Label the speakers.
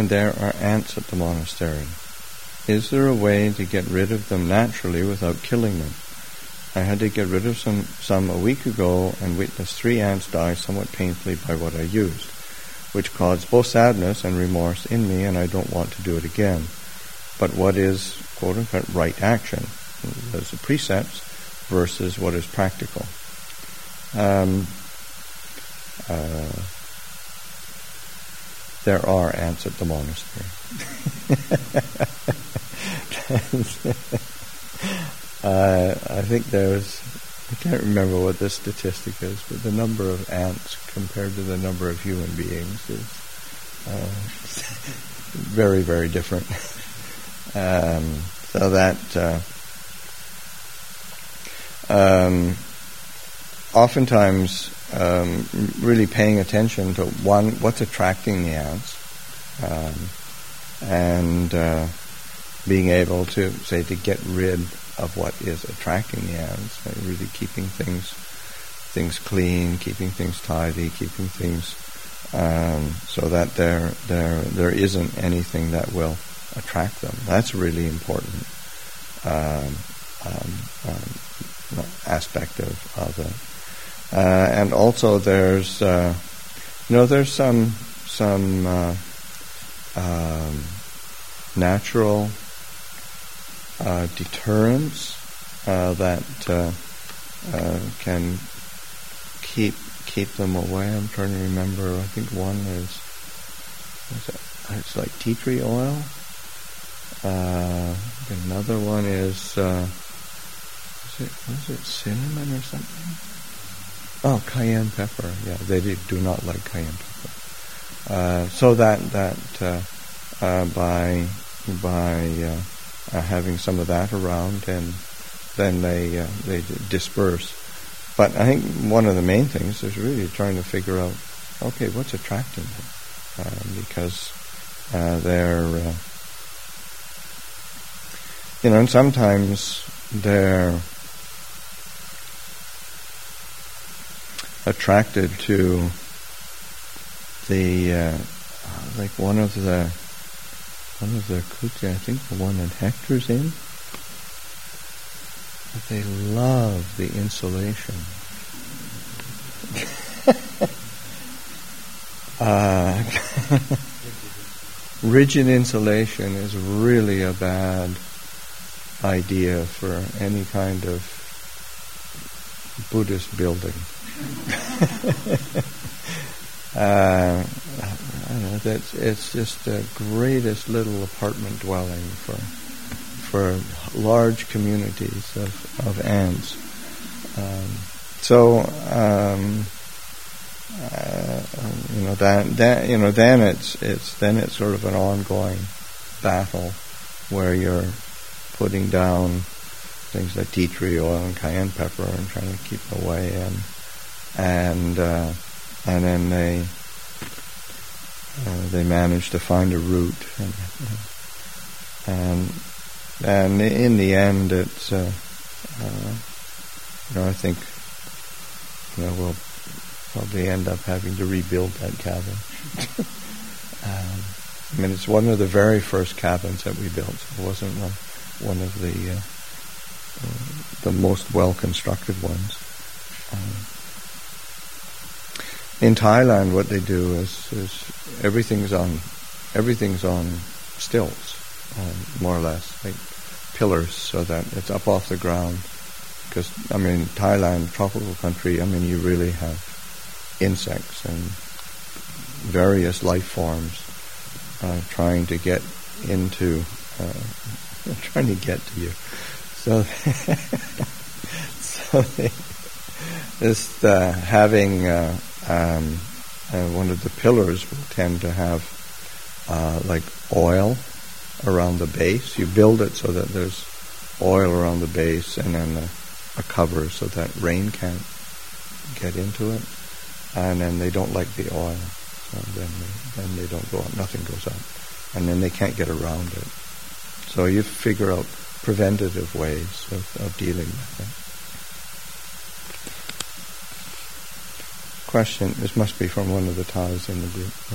Speaker 1: and there are ants at the monastery. Is there a way to get rid of them naturally without killing them? I had to get rid of some a week ago and witnessed 3 ants die somewhat painfully by what I used, which caused both sadness and remorse in me, and I don't want to do it again. But what is, quote-unquote, right action? There's the precepts versus what is practical. There are ants at the monastery. I think I can't remember what the statistic is, but the number of ants compared to the number of human beings is very, very different. So that oftentimes really paying attention to what's attracting the ants, and being able to get rid of what is attracting the ants, really keeping things clean, keeping things tidy, keeping things so that there isn't anything that will attract them. That's a really important aspect of it. And also there's some natural deterrents that can keep them away. I'm trying to remember. I think one is it's like tea tree oil. Another one is was it cinnamon or something? Oh, cayenne pepper. Yeah, they do not like cayenne pepper. So that by having some of that around, and then they disperse. But I think one of the main things is really trying to figure out, okay, what's attracting them, because they're and sometimes they're attracted to the like one of the kuti, I think the one that Hector's in, but they love the insulation. Rigid insulation is really a bad idea for any kind of Buddhist building. It's just the greatest little apartment dwelling for large communities of ants. Then it's sort of an ongoing battle where you're putting down things like tea tree oil and cayenne pepper and trying to keep them away, and then they manage to find a route, and in the end, it's I think we'll probably end up having to rebuild that cabin. It's one of the very first cabins that we built. It wasn't one of the most well constructed ones. In Thailand, what they do is everything's on stilts, more or less, like pillars, so that it's up off the ground. Because Thailand, tropical country, you really have insects and various life forms trying to get into, trying to get to you. So they just having one of the pillars will tend to have like oil around the base. You build it so that there's oil around the base, and then a cover so that rain can't get into it. And then they don't like the oil, so then they don't go up. Nothing goes up, and then they can't get around it. So you figure out preventative ways of dealing with it. Question, this must be from one of the Thais in the group.